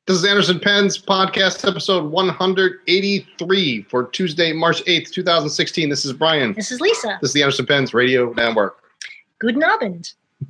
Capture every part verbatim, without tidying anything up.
This is Anderson Pens podcast episode one eighty-three for Tuesday, March eighth, twenty sixteen. This is Brian. This is Lisa. This is the Anderson Pens Radio Network. Guten Abend.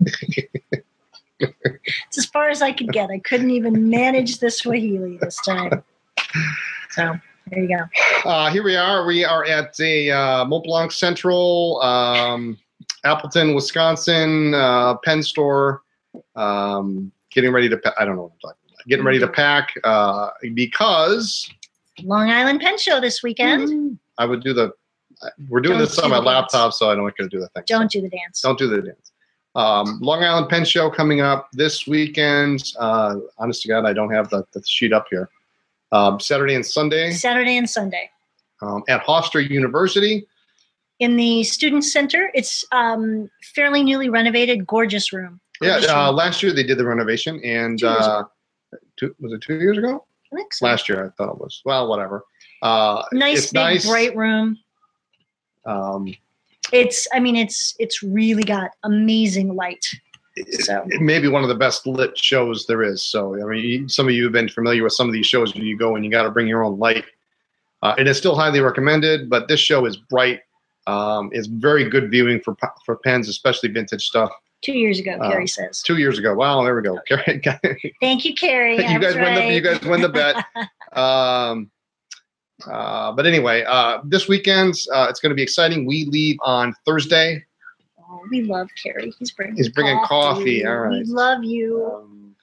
It's as far as I could get. I couldn't even manage the Swahili this time. So, there you go. Uh, here we are. We are at a uh, Mont Blanc Central, um, Appleton, Wisconsin, uh, pen store. Um, getting ready to, pa- I don't know what I'm talking about. Getting ready to pack uh, because Long Island Pen Show this weekend. I would do the. We're doing Don't this on do my the laptop, dance. so I don't want to do the thing. Don't do the dance. Don't do the dance. Um, Long Island Pen Show coming up this weekend. Uh, honest to God, I don't have the, the sheet up here. Um, Saturday and Sunday Saturday and Sunday. um, at Hofstra University. In the Student Center. It's um, fairly newly renovated, gorgeous room. Yeah, Gorgeous uh, room. last year they did the renovation, and Two years uh, two, was it two years ago? I think so. Last year, I thought it was. Well, whatever. Uh, Nice, it's big, nice. bright room. Um, It's, I mean, it's it's really got amazing light. So it may be one of the best lit shows there is. So, I mean, you- some of you have been familiar with some of these shows where you go and you got to bring your own light. Uh, it is still highly recommended, but this show is bright. Um, it's very good viewing for for pens, especially vintage stuff. two years ago, Uh, Carrie says. Two years ago. Wow, there we go. Carrie- Thank you, Carrie. I you guys was win the right. you guys win the bet. Um, uh, but anyway, uh, this weekend uh, it's going to be exciting. We leave on Thursday. Oh, we love Carrie. He's bringing He's bringing coffee. All right. We love you. Um,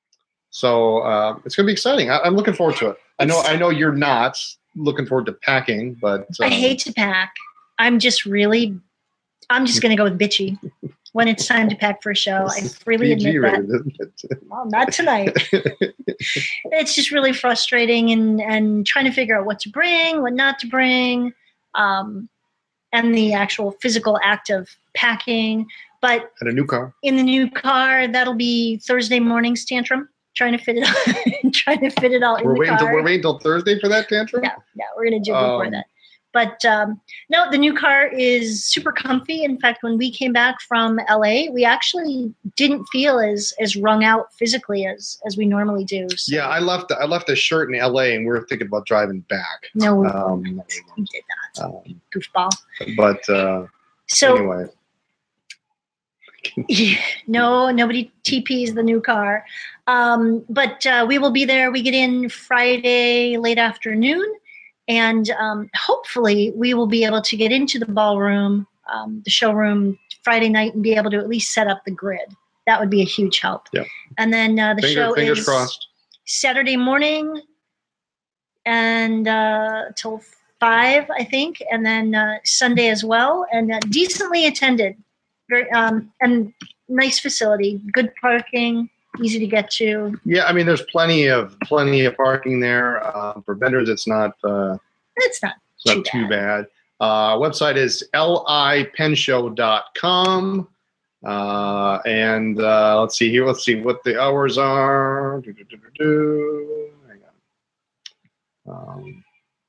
so uh, it's going to be exciting. I, I'm looking forward to it. I know. I know you're not looking forward to packing, but um, I hate to pack. I'm just really, I'm just going to go with bitchy when it's time to pack for a show. I freely P G admit that. rated, isn't it? Well, not tonight. It's just really frustrating and, and trying to figure out what to bring, what not to bring, um, and the actual physical act of packing. But And a new car. in the new car, that'll be Thursday morning's tantrum, trying to fit it all, trying to fit it all in We're the waiting. car. Till, we're waiting until Thursday for that tantrum. No, no, we're gonna do it before Um, that. But um, no, the new car is super comfy. In fact, when we came back from L A, we actually didn't feel as as wrung out physically as as we normally do. So, Yeah, I left. I left a shirt in L A, and we were thinking about driving back. no, we, Um, we did not. um, Goofball. but uh, So anyway, no, nobody T Ps the new car. Um, but uh, we will be there. We get in Friday late afternoon. And um, hopefully we will be able to get into the ballroom, um, the showroom Friday night and be able to at least set up the grid. That would be a huge help. Yeah. And then uh, the Finger, show fingers is crossed. Saturday morning and uh, till five, I think, and then uh, Sunday as well. And uh, decently attended, very um, and nice facility, good parking, easy to get to. Yeah, I mean, there's plenty of plenty of parking there uh, for vendors. It's not uh, It's not it's not too too bad. bad. Uh, website is l i pen show dot com. Uh, and uh, let's see here. Let's see what the hours are. Do, do, do, do, do. Hang on. Um,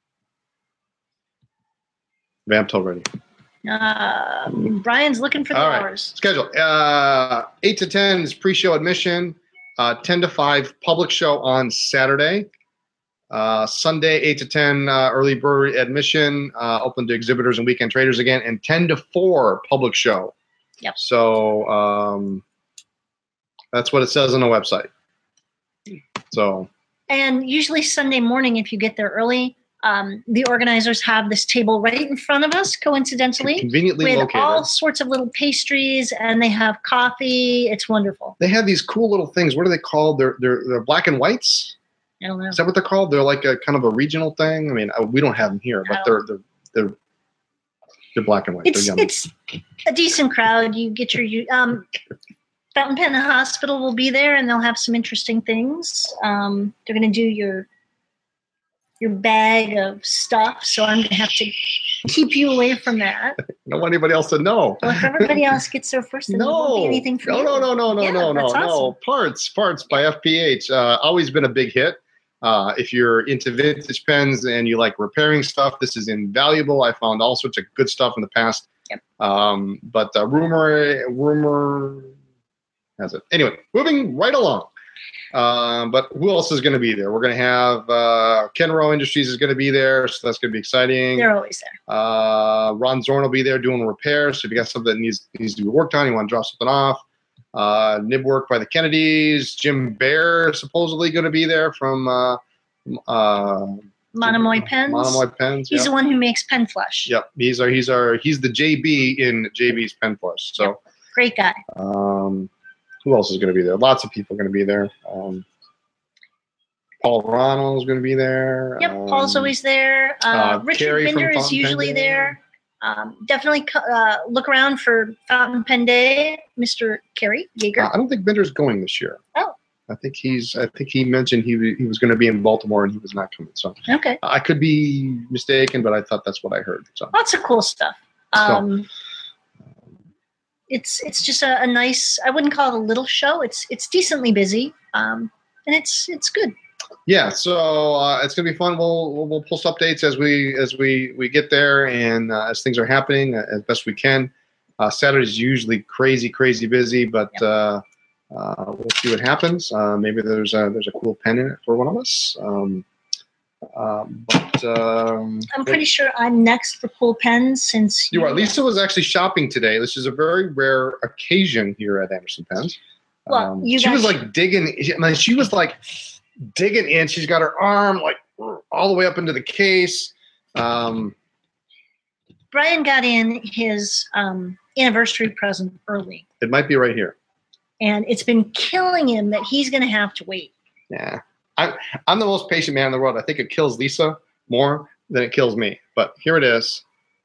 Vamped already. Uh, Brian's looking for the All right. hours. Schedule. Uh, eight to ten is pre-show admission. Uh, ten to five public show on Saturday. Uh, Sunday, eight to ten uh, early bird admission, uh, open to exhibitors and weekend traders again. And ten to four public show. Yep. So um, that's what it says on the website. So And usually Sunday morning, if you get there early, um, the organizers have this table right in front of us, coincidentally, conveniently with located. all sorts of little pastries, and they have coffee. It's wonderful. They have these cool little things. What are they called? They're they're, they're black and whites. I don't know. Is that what they're called? They're like a kind of a regional thing. I mean, uh, we don't have them here, but they're they're they're they're black and white. It's they're yummy. it's a decent crowd. You get your you- um, Fountain Pen Hospital will be there, and they'll have some interesting things. Um, they're going to do your your bag of stuff, so I'm going to have to keep you away from that. I don't want anybody else to know. Well, if everybody else gets there first, then there won't be No, anything for no, you. no, no, no, no, Yeah, no, no, that's no. awesome. Parts, parts by F P H. Uh, always been a big hit. Uh, if you're into vintage pens and you like repairing stuff, this is invaluable. I found all sorts of good stuff in the past. Yep. Um, but uh, rumor, rumor has it. Anyway, moving right along. Um, but who else is going to be there? We're going to have uh, Kenro Industries is going to be there, so that's going to be exciting. They're always there. Uh, Ron Zorn will be there doing repairs. So if you got something that needs needs to be worked on, you want to drop something off. Uh, Nib Work by the Kennedys. Jim Bear supposedly going to be there from uh, uh, Monomoy Pens. Monomoy Pens. He's yep. the one who makes pen flush. Yep, he's our he's our he's the J B in J B's Pen Flush. So yep. Great guy. Um, who else is going to be there? Lots of people are going to be there. Um, Paul Ronald is going to be there. Yep, um, Paul's always there. Uh, uh, Richard Carrie Binder from is usually Fountain Pen there. Um, definitely uh, look around for Fountain Pen Day, Mister Kerry Yeager. Uh, I don't think Binder's going this year. Oh. I think he's. I think he mentioned he he was going to be in Baltimore and he was not coming. So okay, I could be mistaken, but I thought that's what I heard. So lots of cool stuff. Um, so. It's it's just a, a nice. I wouldn't call it a little show. It's it's decently busy, um, and it's it's good. Yeah, so uh, it's gonna be fun. We'll, we'll we'll post updates as we as we we get there and uh, as things are happening uh, as best we can. Uh, Saturday's usually crazy crazy busy, but yep. uh, uh, we'll see what happens. Uh, maybe there's a there's a cool pen in it for one of us. Um, um, but um, I'm pretty sure I'm next for cool pens since you are. Lisa was actually shopping today. This is a very rare occasion here at Anderson Pens. Well, um, you she was like digging. I mean, she was like. digging in. She's got her arm like all the way up into the case. Um, Brian got in his um, anniversary present early. It might be right here. And it's been killing him that he's going to have to wait. Yeah. I, I'm the most patient man in the world. I think it kills Lisa more than it kills me. But here it is.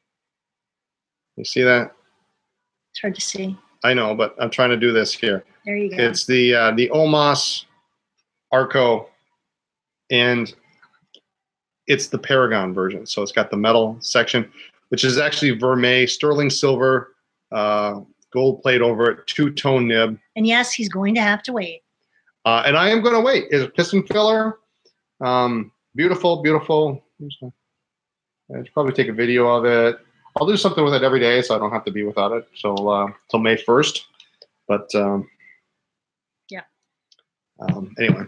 You see that? It's hard to see. I know, but I'm trying to do this here. There you go. It's the uh, the Omos Arco, and it's the Paragon version. So it's got the metal section, which is actually vermeil, sterling silver, uh, gold plate over it, two-tone nib. And yes, he's going to have to wait. Uh, and I am going to wait. It's a piston filler. Um, beautiful, beautiful. I'll probably take a video of it. I'll do something with it every day so I don't have to be without it. So uh, till May first. But um, yeah. Um, anyway.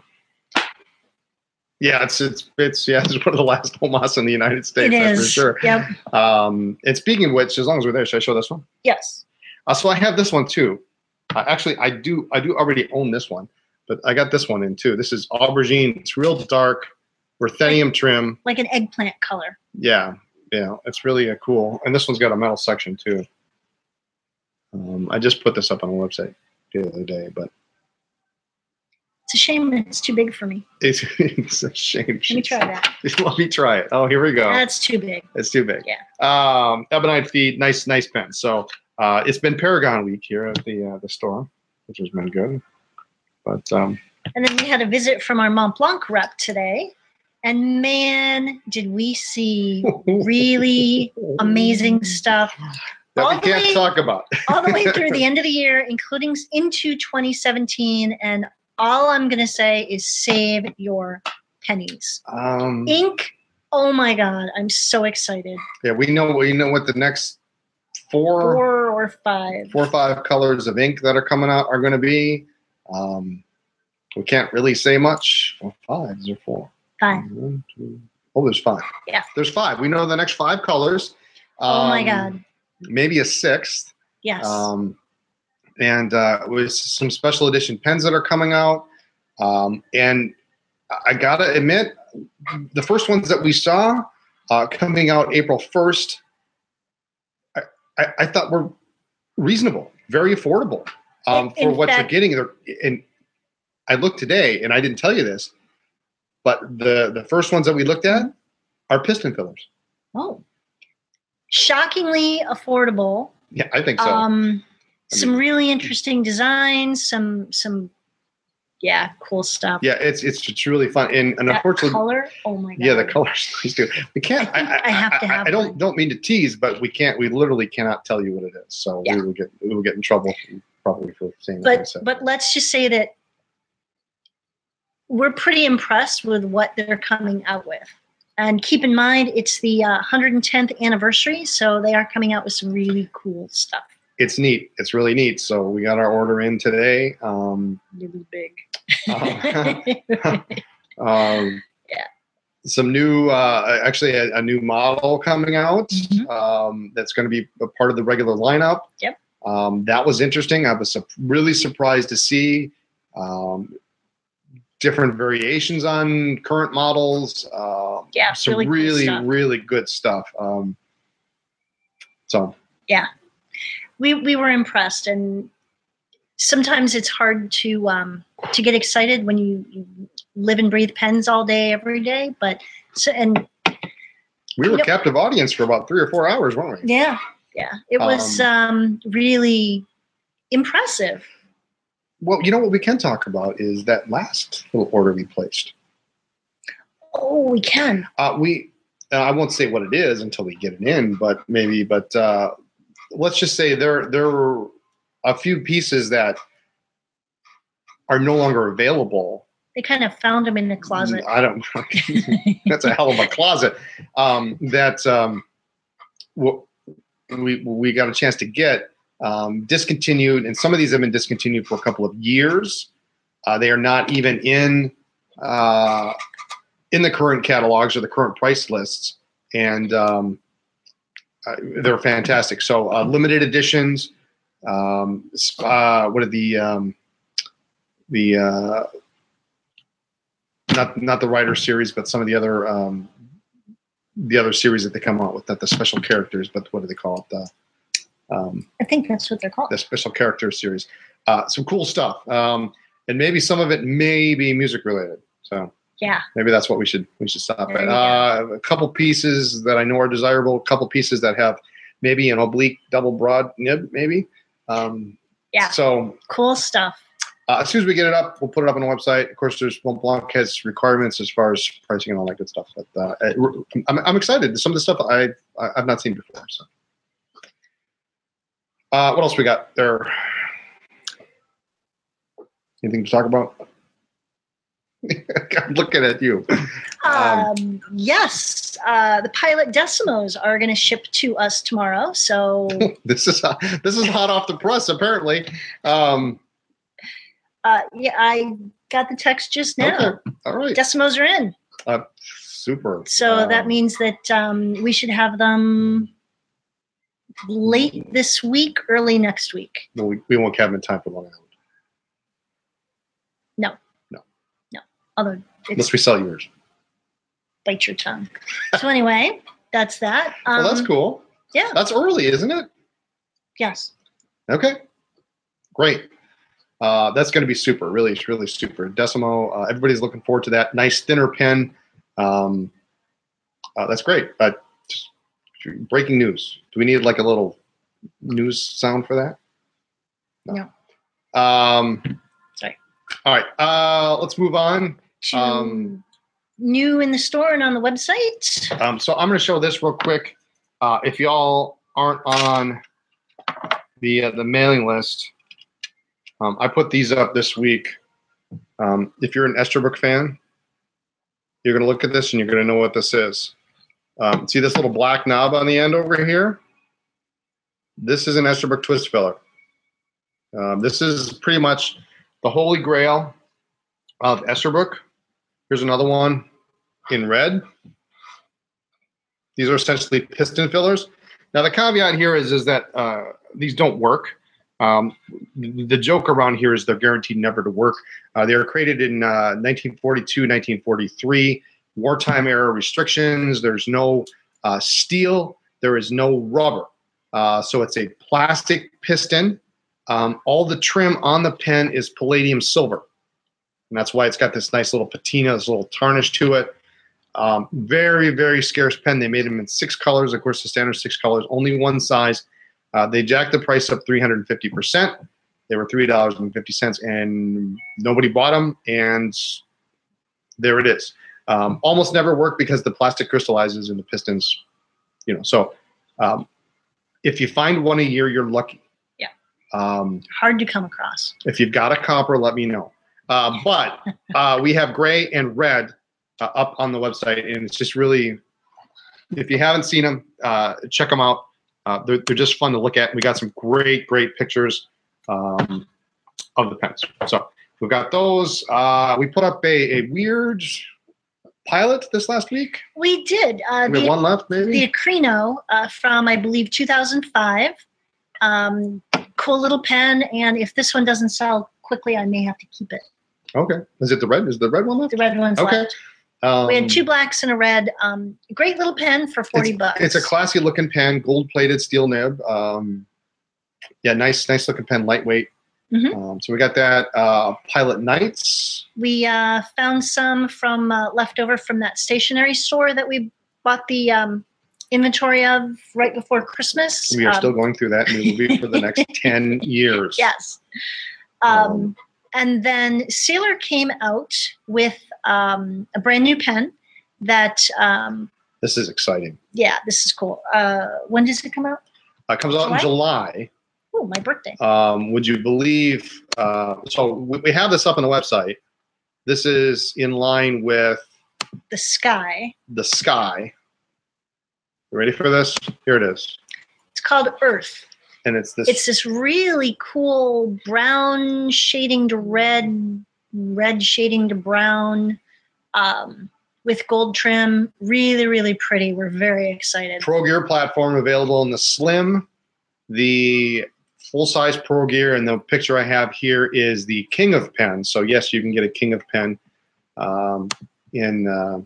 Yeah, it's it's it's yeah, it's one of the last Omos in the United States. It that's is. for sure. Yep. Um, and speaking of which, as long as we're there, should I show this one? Yes. Uh, so I have this one too. Uh, actually, I do I do already own this one, but I got this one in too. This is aubergine. It's real dark, ruthenium trim. Like an eggplant color. Yeah, yeah, it's really a cool. And this one's got a metal section too. Um, I just put this up on the website the other day, but. It's a shame it's too big for me. It's, it's a shame. Let me try that. Let me try it. Oh, here we go. That's too big. It's too big. Yeah. Um, ebonite feet, nice, nice pen. So uh, it's been Paragon week here at the uh, the store, which has been good. But um, and then we had a visit from our Mont Blanc rep today, and man, did we see really amazing stuff. That all we can't way, talk about. all the way through the end of the year, including into twenty seventeen, and all I'm going to say is save your pennies. Um, Ink, oh my God, I'm so excited. Yeah, we know we know what the next four, four or five, four or five colors of ink that are coming out are going to be. Um, we can't really say much. Well, five, is there four? Five. One, two, oh, there's five. Yeah. There's five. We know the next five colors. Um, oh my God. Maybe a sixth. Yes. Um, and uh, with some special edition pens that are coming out. Um, and I got to admit, the first ones that we saw uh, coming out April first, I, I, I thought were reasonable, very affordable um, in, for in what fact, you're getting. And I looked today, and I didn't tell you this, but the, the first ones that we looked at are piston fillers. Oh. Shockingly affordable. Yeah, I think so. Um, I some mean, really interesting designs, some some yeah, cool stuff. Yeah, it's it's it's really fun. And, and that unfortunately, color, oh my God. Yeah, the colors nice too. We can't. I, think I, I, I have to have I, I don't one. don't mean to tease, but we can't. We literally cannot tell you what it is. So Yeah. we will get we will get in trouble probably for saying. But but let's just say that we're pretty impressed with what they're coming out with. And keep in mind, it's the uh, one hundred tenth anniversary, so they are coming out with some really cool stuff. it's neat. It's really neat. So we got our order in today. Um, Really big. um, um, Yeah. Some new, uh, actually a, a new model coming out. Mhm. Um, that's going to be a part of the regular lineup. Yep. Um, that was interesting. I was su- really surprised to see um, different variations on current models. Uh, Yeah, some really cool really, stuff. really good stuff. Um, so Yeah, we we were impressed, and sometimes it's hard to um, to get excited when you, you live and breathe pens all day, every day. But so and we were Yep. a captive audience for about three or four hours, weren't we? yeah, yeah, it was um, really impressive. Well, you know what we can talk about is that last little order we placed. Oh, we can. Uh, we, uh, I won't say what it is until we get it in, but maybe. But uh, let's just say there there were a few pieces that are no longer available. They kind of found them in the closet. I don't. That's a hell of a closet. Um, that um, we we got a chance to get um, discontinued, and some of these have been discontinued for a couple of years. Uh, they are not even in uh, in the current catalogs or the current price lists, and um, uh, they're fantastic. So uh, limited editions. Um, uh, what are the um, the uh, not not the writer series, but some of the other um, the other series that they come out with, not the special characters, but what do they call it? The um, I think that's what they're called. the special character series. Uh, some cool stuff, um, and maybe some of it may be music related. So Yeah. maybe that's what we should we should stop There at. you Uh, a couple pieces that I know are desirable. A couple pieces that have maybe an oblique double broad nib, maybe. Um, Yeah. So Cool stuff. uh, as soon as we get it up, we'll put it up on the website. Of course, there's Montblanc has requirements as far as pricing and all that good stuff. But uh, I'm, I'm excited. Some of the stuff I I've not seen before. So, uh, what else we got there? Anything to talk about? I'm looking at you. Um, yes, uh, the Pilot Decimos are going to ship to us tomorrow. So this is this is hot off the press, apparently. Um, uh, yeah, I got the text just now. okay, all right. Decimos are in. Uh, super. So Um, that means that um, we should have them late this week, early next week. no, we, we won't have them in time for Long Island No. No. No. Although unless it's we sell yours. bite your tongue. So anyway, that's that. Um, Well, that's cool. Yeah. That's early, isn't it? Yes. Okay, great. Uh, that's going to be super. Really, it's really super. Decimo. Uh, everybody's looking forward to that. Nice thinner pen. Um, uh, that's great. But just breaking news. Do we need like a little news sound for that? No. Um, Sorry. All right. Uh, let's move on. To Um, new in the store and on the website. Um, so I'm going to show this real quick. Uh, if y'all aren't on the uh, the mailing list, um, I put these up this week. Um, if you're an Esterbrook fan, you're going to look at this and you're going to know what this is. Um, see this little black knob on the end over here? This is an Esterbrook twist filler. Um, this is pretty much the holy grail of Esterbrook. Here's another one in red. These are essentially piston fillers. Now the caveat here is, is that uh, these don't work. Um, the joke around here is they're guaranteed never to work. Uh, they were created in uh, nineteen forty-two, nineteen forty-three, wartime era restrictions. There's no uh, steel. There is no rubber. Uh, so it's a plastic piston. Um, all the trim on the pen is palladium silver. And that's why it's got this nice little patina, this little tarnish to it. Um, very, very scarce pen. They made them in six colors. Of course, the standard six colors, only one size. Uh, they jacked the price up three hundred fifty percent. They were three dollars and fifty cents, and nobody bought them, and there it is. Um, almost never work because the plastic crystallizes in the pistons. You know, so um, if you find one a year, you're lucky. Yeah. Um, Hard to come across. if you've got a copper, let me know. Uh, but uh, we have gray and red uh, up on the website, and it's just really, if you haven't seen them, uh, check them out. Uh, they're, they're just fun to look at. We got some great, great pictures um, of the pens. So we've got those. Uh, we put up a, a weird pilot this last week. We did. Uh, we have one left, maybe? The Acrino uh, from, I believe, two thousand five. Um, cool little pen. And if this one doesn't sell quickly, I may have to keep it. Okay. Is it the red? Is the red one left? The red one's okay. left. Um, we had two blacks and a red. Um, great little pen for forty it's, bucks. It's a classy looking pen, gold plated steel nib. Um, yeah, nice, nice looking pen, lightweight. Mm-hmm. Um, so we got that. Uh, Pilot Knights. We uh, found some from uh, leftover from that stationery store that we bought the um, inventory of right before Christmas. We are um, still going through that, and we will be for the next ten years. Yes. Um, Um, and then Sailor came out with um, a brand new pen that, um, this is exciting. yeah, this is cool. Uh, when does it come out? Uh, it comes out July? in July. Oh, my birthday. Um, would you believe? Uh, so we, we have this up on the website. This is in line with The Sky. the Sky. You ready for this? Here it is. It's called Earth. And it's this. It's this really cool brown shading to red, red shading to brown, um, with gold trim. Really, really pretty. We're very excited. Pro Gear platform available in the Slim, the full-size Pro Gear, and the picture I have here is the King of Pens. So yes, you can get a King of Pen um, in uh,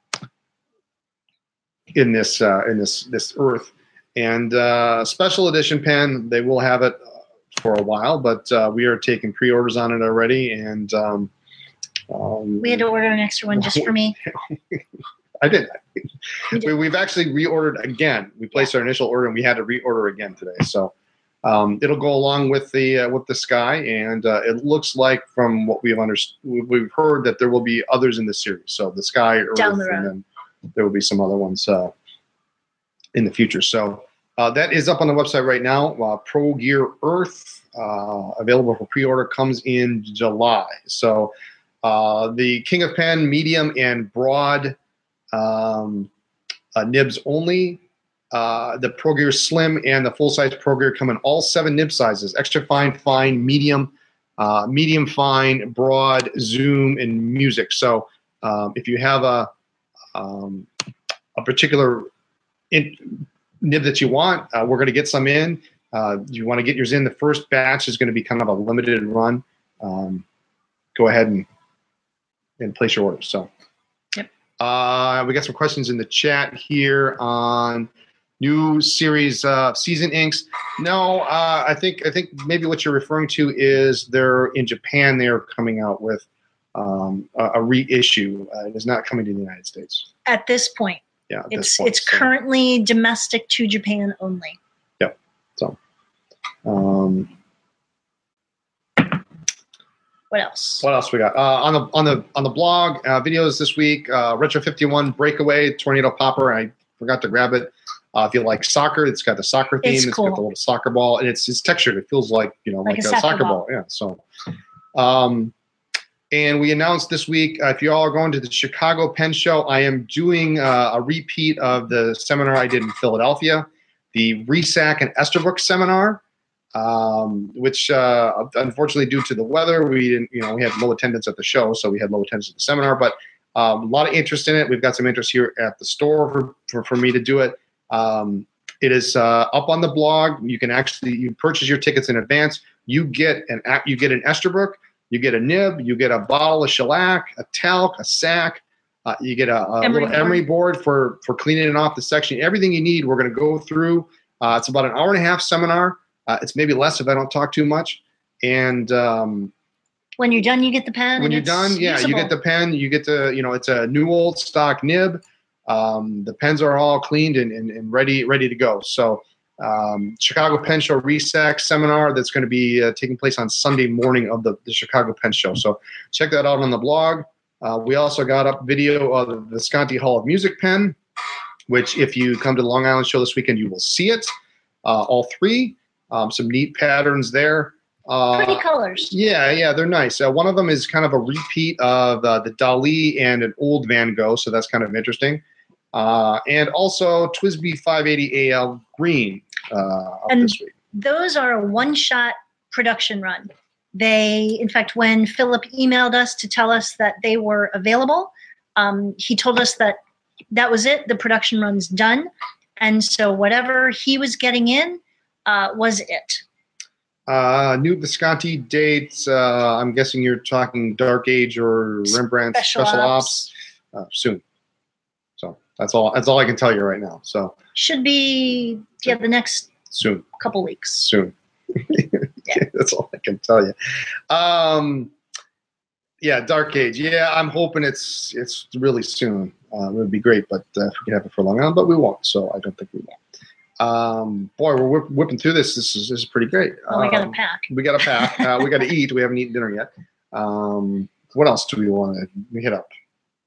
in this uh, in this this Earth. And uh, special edition pen, they will have it for a while, but uh, we are taking pre-orders on it already. And um, um, We had to order an extra one just for me. I did. We did. We, we've actually reordered again. We placed our initial order, and we had to reorder again today. So um, it'll go along with the uh, with the Sky, and uh, it looks like from what we've understood, we've heard that there will be others in the series. So the Sky, Earth, Down the road. and then there will be some other ones uh, in the future. So uh, that is up on the website right now. Uh, Pro Gear Earth, uh, available for pre-order, comes in July. So uh, the King of Pen, medium and broad um, uh, nibs only. Uh, the Pro Gear Slim and the full-size Pro Gear come in all seven nib sizes: extra fine, fine, medium, uh, medium fine, broad, zoom, and music. So um, if you have a um, a particular in, nib that you want, uh, we're going to get some in. Uh, you want to get yours in. The first batch is going to be kind of a limited run. Um, go ahead and and place your order. So, yep. Uh, we got some questions in the chat here on new series uh, season inks. No, uh, I think I think maybe what you're referring to is they're in Japan. They're coming out with um, a, a reissue. Uh, it is not coming to the United States At this point. Yeah, at It's this point, it's so. currently domestic to Japan only. Yep. So, um, what else? what else we got uh, on the on the on the blog uh, videos this week? Uh, Retro fifty-one Breakaway Tornado Popper. I forgot to grab it. Uh, if you like soccer, it's got the soccer theme. It's It's cool. got the little soccer ball, and it's it's textured. It feels like you know Like like, a a, soccer soccer ball. ball. Yeah. So, um, and we announced this week uh, if you all are going to the Chicago Pen Show, I am doing uh, a repeat of the seminar I did in Philadelphia, the Resac and Esterbrook seminar. Um, which uh, unfortunately, due to the weather, we didn't, you know, we had low attendance at the show, so we had low attendance at the seminar. But um, a lot of interest in it. We've got some interest here at the store for for, for me to do it. Um, it is uh, up on the blog. You can actually you purchase your tickets in advance. You get an you get an Esterbrook, you get a nib, you get a bottle of shellac, a talc, a sack. Uh, you get a, a Emery little emery board for for cleaning it off the section. Everything you need. We're going to go through. Uh, it's about an hour and a half seminar. Uh, it's maybe less if I don't talk too much. And um, When you're done, you get the pen. when and you're it's done, yeah, usable. you get the pen. You get the, you know, it's a new old stock nib. Um, the pens are all cleaned and, and, and ready ready to go. So um, Chicago Pen Show Resac seminar that's going to be uh, taking place on Sunday morning of the, the Chicago Pen Show. So check that out on the blog. Uh, we also got up video of the Visconti Hall of Music pen, which if you come to the Long Island show this weekend, you will see it. Uh, all three. Um, some neat patterns there. Uh, Pretty colors. Yeah, yeah, they're nice. Uh, one of them is kind of a repeat of uh, the Dali and an old Van Gogh, so that's kind of interesting. Uh, and also Twisby five eighty A L green. uh, up And this week. Those are a one-shot production run. They, in fact, when Philip emailed us to tell us that they were available, um, he told us that that was it. The production run's done. And so whatever he was getting in uh, was it. Uh, new Visconti dates. Uh, I'm guessing you're talking Dark Age or Rembrandt Special, Special, Ops, Ops uh, soon. So that's all. That's all I can tell you right now. So should be yeah the next soon, couple weeks. Soon. Yeah. That's all I can tell you. Um, yeah, Dark Age. Yeah, I'm hoping it's it's really soon. Uh, it would be great, but uh, if we could have it for long, but we won't. So I don't think we will. Um, boy, we're whip, whipping through this. This is this is pretty great. Oh, we got um, to pack. We got to pack. uh, we got to eat. We haven't eaten dinner yet. Um, what else do we want to hit up?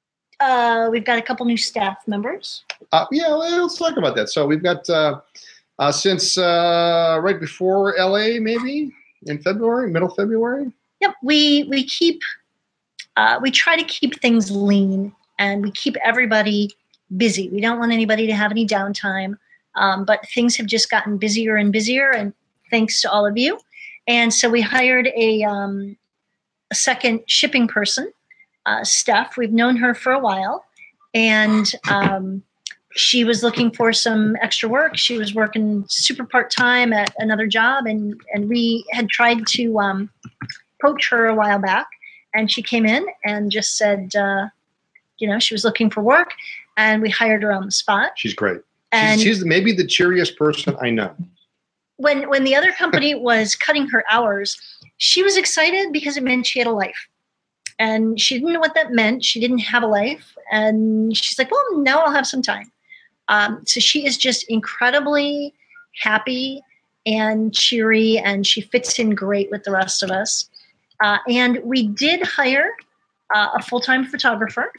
Uh, we've got a couple new staff members. Uh, yeah, well, let's talk about that. So we've got uh, uh, since uh, right before L A, maybe in February, middle February. Yep, we we keep uh, we try to keep things lean and we keep everybody busy. We don't want anybody to have any downtime. Um, but things have just gotten busier and busier, and thanks to all of you. And so we hired a, um, a second shipping person, uh, Steph. We've known her for a while, and um, she was looking for some extra work. She was working super part-time at another job, and, and we had tried to um, poach her a while back, and she came in and just said, uh, you know, she was looking for work, and we hired her on the spot. She's great. And she's, she's maybe the cheeriest person I know. When when the other company was cutting her hours, she was excited because it meant she had a life. And she didn't know what that meant. She didn't have a life. And she's like, well, now I'll have some time. Um, so she is just incredibly happy and cheery, and she fits in great with the rest of us. Uh, and we did hire uh, a full-time photographer.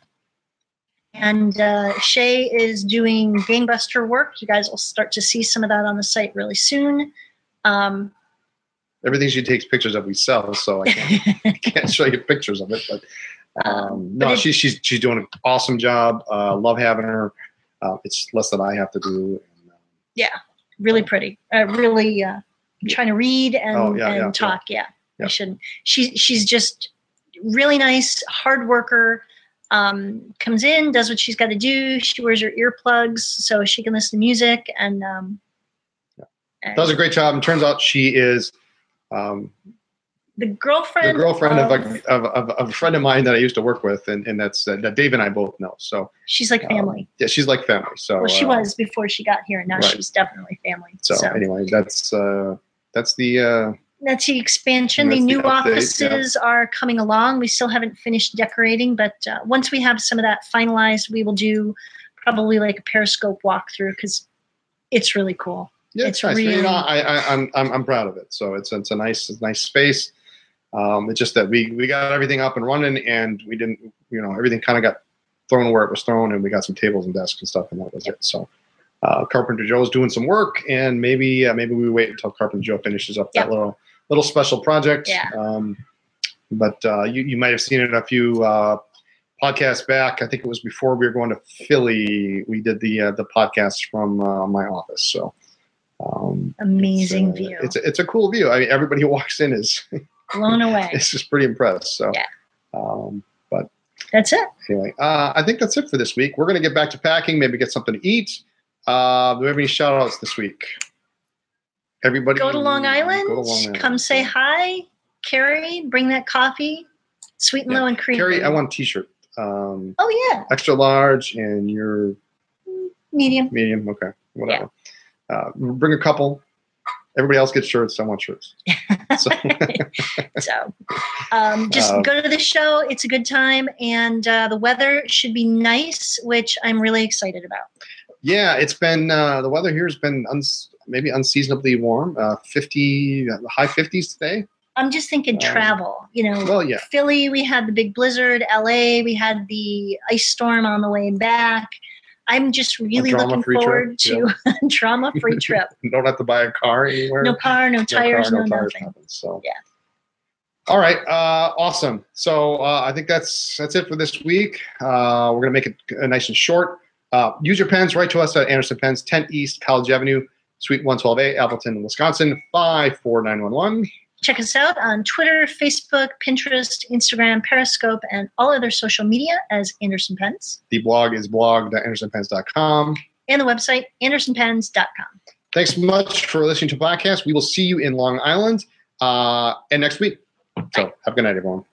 And uh, Shay is doing gangbuster work. You guys will start to see some of that on the site really soon. Um, Everything she takes pictures of, we sell, so I can't, can't show you pictures of it. But um, no, but it, she's she's she's doing an awesome job. Uh, love having her. Uh, it's less than I have to do. And, uh, yeah, really pretty. Uh, really uh, trying to read and, oh, yeah, and yeah, talk. Yeah, yeah. I shouldn't. She she's just really nice, hard worker. Um, comes in, does what she's got to do. She wears her earplugs so she can listen to music, and, um, yeah. and does a great job. And turns out she is um, the girlfriend, the girlfriend of, of, a, of, of, of a friend of mine that I used to work with, and, and that's uh, that Dave and I both know. So she's like family. Um, yeah, she's like family. So well, she uh, was before she got here, and now right. she's definitely family. So, so. anyway, that's uh, that's the. Uh, That's the expansion. That's the new the update, offices yeah. are coming along. We still haven't finished decorating, but uh, once we have some of that finalized, we will do probably like a Periscope walkthrough because it's really cool. Yeah, it's it's nice. really. You know, I, I, I'm I'm I'm proud of it. So it's it's a nice it's a nice space. Um, it's just that we we got everything up and running, and we didn't. You know, everything kind of got thrown where it was thrown, and we got some tables and desks and stuff, and that was yep. it. So. Uh, Carpenter Joe's doing some work, and maybe uh, maybe we wait until Carpenter Joe finishes up that yep. little little special project. Yeah. Um, but uh, you you might have seen it a few uh, podcasts back. I think it was before we were going to Philly. We did the uh, the podcast from uh, my office. So um, amazing it's, uh, view. It's a, it's a cool view. I mean, everybody who walks in is blown away. It's just pretty impressed. So yeah. Um, but that's it. Anyway, uh, I think that's it for this week. We're going to get back to packing. Maybe get something to eat. Uh, do we have any shout outs this week? Everybody go to Long Island, go to Long Island. Come say hi. Carrie, bring that coffee, sweet and yeah. low and creamy. Carrie, I want a t-shirt. Um, oh yeah. Extra large and your medium. Medium, okay. Whatever. Yeah. Uh, bring a couple. Everybody else gets shirts. I want shirts. So, so um, just uh, go to the show. It's a good time. And uh, the weather should be nice, which I'm really excited about. Yeah, it's been uh, the weather here has been uns- maybe unseasonably warm. Uh, fifty, high fifties today. I'm just thinking um, travel. You know, well, yeah. Philly, we had the big blizzard. L A, we had the ice storm on the way back. I'm just really looking forward trip. to a drama-free trip. You don't have to buy a car anywhere. No car, no tires, no, no, car, no nothing. Nothing, so yeah. All right, uh, awesome. So uh, I think that's that's it for this week. Uh, we're gonna make it uh, nice and short. Uh, use your pens. Write to us at Anderson Pens, ten East College Avenue, Suite one twelve A, Appleton, Wisconsin, five four nine one one. Check us out on Twitter, Facebook, Pinterest, Instagram, Periscope, and all other social media as Anderson Pens. The blog is blog dot anderson pens dot com. And the website, anderson pens dot com. Thanks so much for listening to the podcast. We will see you in Long Island uh, and next week. So have a good night, everyone.